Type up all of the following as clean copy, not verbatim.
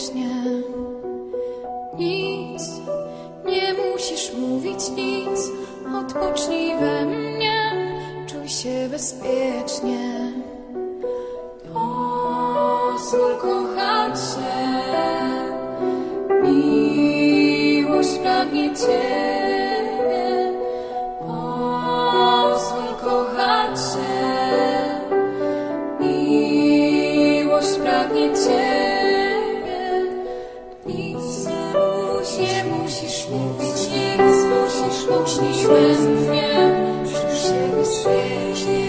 bezpiecznie. Nic, nie musisz mówić nic, odpocznij we mnie, czuj się bezpiecznie. Pozwól kochać się, miłość pragnie Ciebie. Pozwól kochać się, miłość pragnie Ciebie. Nic nie musisz mówić, nic musisz ucznić we mnie, czuj się bezpiecznie.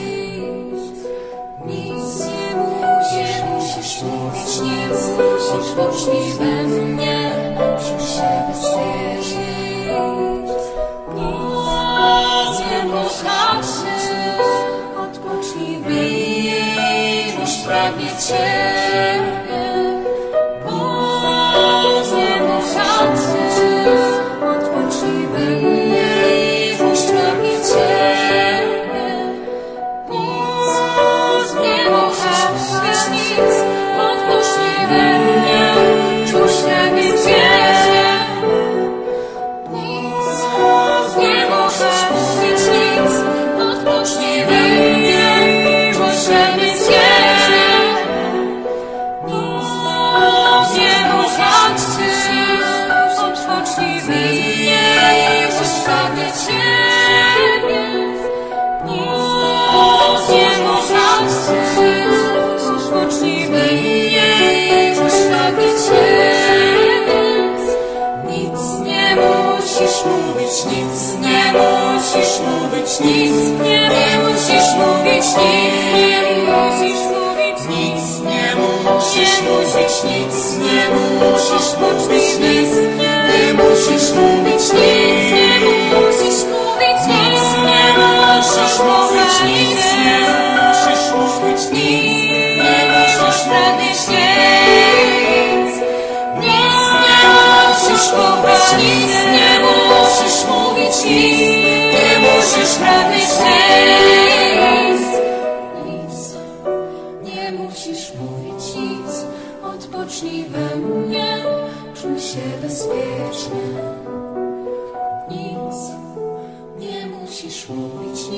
Nic nie musisz mówić, nic musisz ucznić we mnie, czuj się bezpiecznie. Nic nie kochać się, odpocznij we mnie, miłość pragnie Ciebie. Nic nie kochać się, odpocznij we mnie, miłość pragnie Ciebie. Nic nie kochać się, nic, odpocznij we mnie, czuj pragnie Ciebie. Nic nie możesz mówić, nic, odpocznij we mnie, czuj pragnie Ciebie. Nic nie kochać się, odpocznij we mnie, czuj pragnie Ciebie. Nic nie kochać się, odpocznij we mnie, czuj pragnie Ciebie. Nic nie musisz mówić, nic nie musisz mówić, nic nie musisz mówić, nic nie musisz mówić, nic nie musisz mówić, nic nie musisz mówić, nic nie musisz mówić, nic nie musisz mówić, nic nie musisz mówić, nic nie musisz mówić, nic nie musisz pragnieć nic. Nic nie musisz mówić, nic nie musisz mówić, nic nie musisz pragnieć nic. Nic nie musisz mówić, nic, odpocznij we mnie, czuj się bezpiecznie.